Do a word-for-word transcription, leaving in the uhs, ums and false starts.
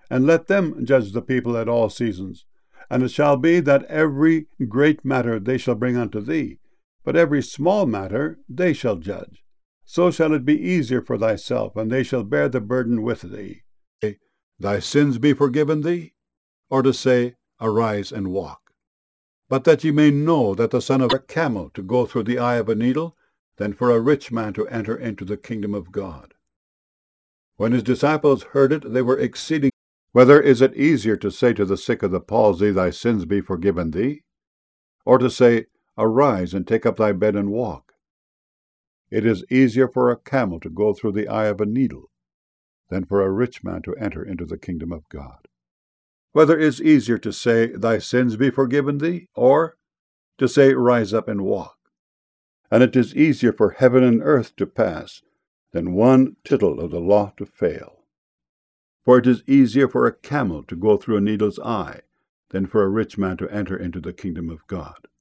and let them judge the people at all seasons. And it shall be that every great matter they shall bring unto thee, but every small matter they shall judge. So shall it be easier for thyself, and they shall bear the burden with thee. Thy sins be forgiven thee, or to say, Arise and walk. But that ye may know that the son of a camel to go through the eye of a needle, than for a rich man to enter into the kingdom of God. When his disciples heard it, they were exceeding. Whether is it easier to say to the sick of the palsy, Thy sins be forgiven thee, or to say, Arise and take up thy bed and walk? It is easier for a camel to go through the eye of a needle than for a rich man to enter into the kingdom of God. Whether is easier to say, Thy sins be forgiven thee, or to say, Rise up and walk? And it is easier for heaven and earth to pass than one tittle of the law to fail. For it is easier for a camel to go through a needle's eye than for a rich man to enter into the kingdom of God.